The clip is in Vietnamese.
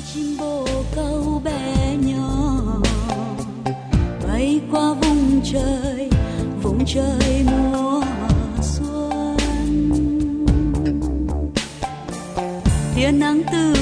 chim bồ câu bé nhỏ bay qua vùng trời mùa xuân. Tia nắng từ